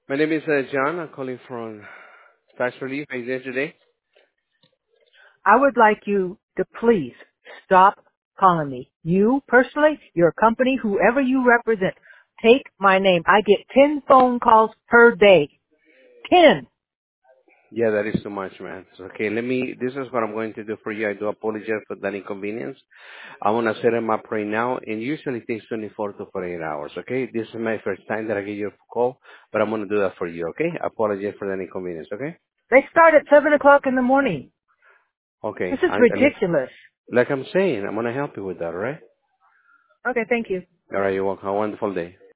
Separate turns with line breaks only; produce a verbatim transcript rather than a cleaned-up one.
My name is uh, John. I'm calling from Tax Relief. How are you doing today?
I would like you to please stop calling me. You personally, your company, whoever you represent, take my name. I get ten phone calls per day. ten.
Yeah, that is too much, man. So, okay, let me, this is what I'm going to do for you. I do apologize for that inconvenience. I'm going to set them up right now, and usually it takes twenty-four to forty-eight hours, okay? This is my first time that I get your call, but I'm going to do that for you, okay? Apologize for that inconvenience, okay?
They start at seven o'clock in the morning.
Okay,
This is
I, I, like
ridiculous.
like I'm saying, I'm going to help you with that, all right?
Okay, thank you.
All right, you're welcome. Have a wonderful day.